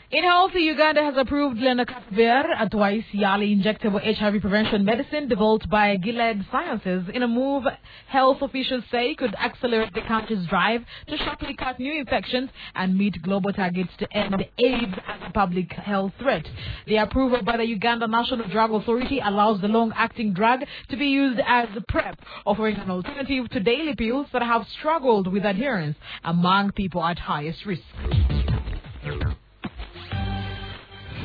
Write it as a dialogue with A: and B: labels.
A: In health, Uganda has approved lenacapavir, a twice-yearly injectable HIV prevention medicine developed by Gilead Sciences in a move health officials say could accelerate the country's drive to sharply cut new infections and meet global targets to end AIDS as a public health threat. The approval by the Uganda National Drug Authority allows the long-acting drug to be used as a PrEP, offering an alternative to daily pills that have struggled with adherence among people at highest risk.